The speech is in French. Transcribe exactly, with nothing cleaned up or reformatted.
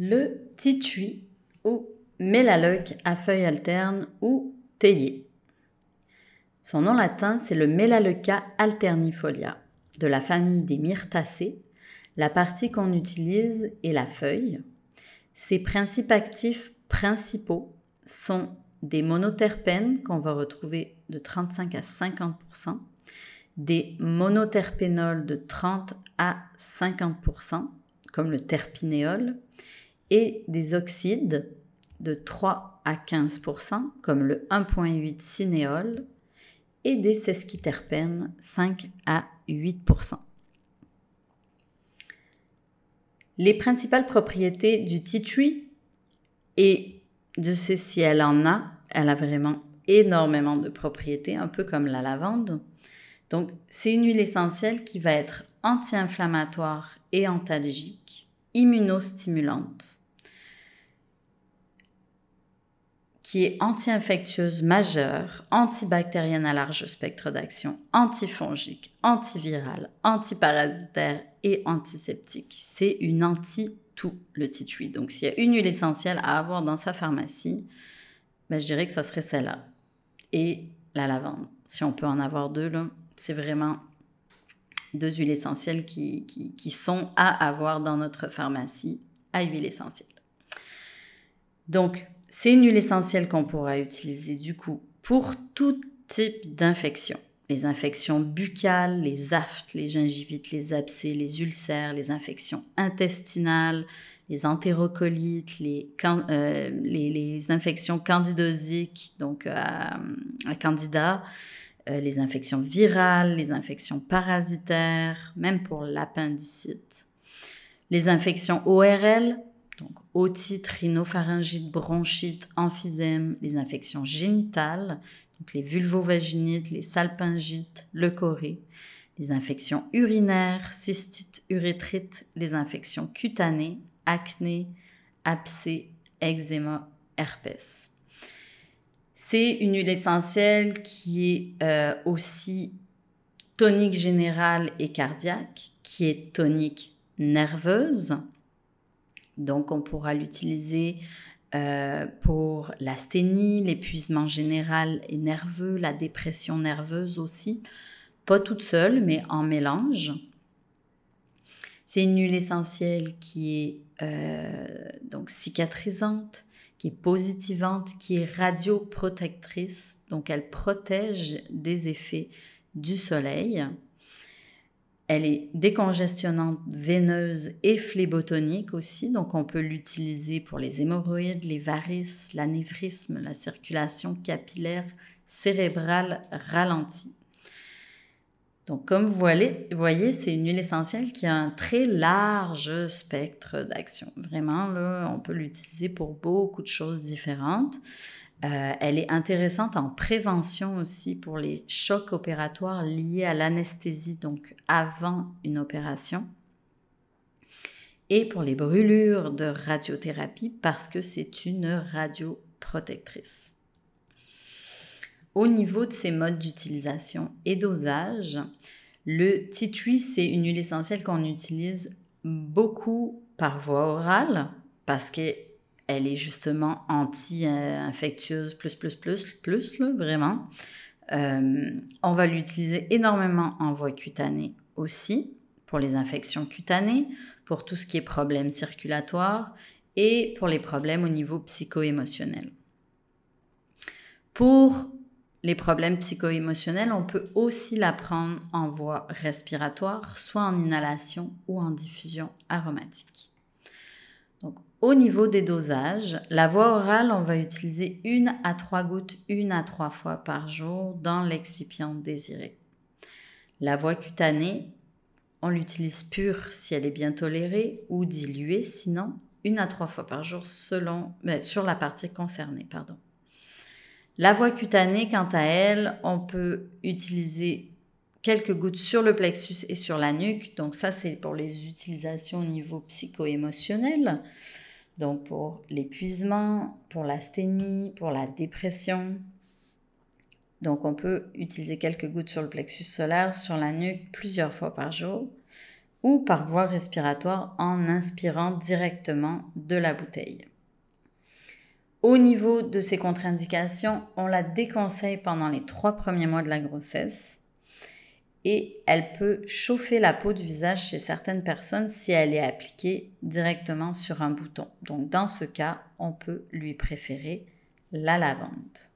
Le titui ou mélaleuque à feuilles alternes ou taillées. Son nom latin, c'est le Melaleuca alternifolia, de la famille des myrtacées. La partie qu'on utilise est la feuille. Ses principes actifs principaux sont des monoterpènes qu'on va retrouver de trente-cinq à cinquante pour cent, des monoterpénols de trente à cinquante pour cent, comme le terpinéol, et des oxydes de trois à quinze pour cent, comme le un virgule huit cinéol, et des sesquiterpènes cinq à huit pour cent. Les principales propriétés du tea tree, et Dieu sait si elle en a, elle a vraiment énormément de propriétés, un peu comme la lavande. Donc, c'est une huile essentielle qui va être anti-inflammatoire et antalgique, immunostimulante, qui est anti-infectieuse majeure, antibactérienne à large spectre d'action, antifongique, antivirale, antiparasitaire et antiseptique. C'est une anti-tout, le tea tree. Donc, s'il y a une huile essentielle à avoir dans sa pharmacie, ben, je dirais que ça serait celle-là. Et la lavande. Si on peut en avoir deux, là, c'est vraiment deux huiles essentielles qui, qui, qui sont à avoir dans notre pharmacie à huile essentielle. Donc, c'est une huile essentielle qu'on pourra utiliser du coup pour tout type d'infection. Les infections buccales, les aftes, les gingivites, les abcès, les ulcères, les infections intestinales, les entérocolites, les, euh, les, les infections candidosiques, donc euh, à candida, euh, les infections virales, les infections parasitaires, même pour l'appendicite. Les infections O R L, donc otite, rhinopharyngite, bronchite, emphysème, les infections génitales, donc les vulvovaginite, les salpingites, le chorée, les infections urinaires, cystite, urétrite, les infections cutanées, acné, abcès, eczéma, herpès. C'est une huile essentielle qui est euh, aussi tonique générale et cardiaque, qui est tonique nerveuse. Donc, on pourra l'utiliser euh, pour l'asthénie, l'épuisement général et nerveux, la dépression nerveuse aussi. Pas toute seule, mais en mélange. C'est une huile essentielle qui est euh, donc cicatrisante, qui est positivante, qui est radioprotectrice. Donc, elle protège des effets du soleil. Elle est décongestionnante veineuse et phlébotonique aussi, donc on peut l'utiliser pour les hémorroïdes, les varices, l'anévrisme, la circulation capillaire cérébrale ralentie. Donc comme vous voyez, c'est une huile essentielle qui a un très large spectre d'action. Vraiment, là, on peut l'utiliser pour beaucoup de choses différentes. Euh, elle est intéressante en prévention aussi pour les chocs opératoires liés à l'anesthésie, donc avant une opération. Et pour les brûlures de radiothérapie parce que c'est une radioprotectrice. Au niveau de ses modes d'utilisation et dosage, le tea tree, c'est une huile essentielle qu'on utilise beaucoup par voie orale parce que elle est justement anti-infectieuse, plus, plus, plus, plus, là, vraiment. Euh, on va l'utiliser énormément en voie cutanée aussi, pour les infections cutanées, pour tout ce qui est problèmes circulatoires et pour les problèmes au niveau psycho-émotionnel. Pour les problèmes psycho-émotionnels, on peut aussi la prendre en voie respiratoire, soit en inhalation ou en diffusion aromatique. Donc, au niveau des dosages, la voie orale, on va utiliser une à trois gouttes, une à trois fois par jour dans l'excipient désiré. La voie cutanée, on l'utilise pure si elle est bien tolérée ou diluée, sinon une à trois fois par jour selon, euh, sur la partie concernée. Pardon. La voie cutanée, quant à elle, on peut utiliser quelques gouttes sur le plexus et sur la nuque. Donc ça, c'est pour les utilisations au niveau psycho-émotionnel. Donc pour l'épuisement, pour l'asthénie, pour la dépression. Donc on peut utiliser quelques gouttes sur le plexus solaire, sur la nuque, plusieurs fois par jour. ou par voie respiratoire en inspirant directement de la bouteille. Au niveau de ces contre-indications, on la déconseille pendant les trois premiers mois de la grossesse et elle peut chauffer la peau du visage chez certaines personnes si elle est appliquée directement sur un bouton. Donc dans ce cas, on peut lui préférer la lavande.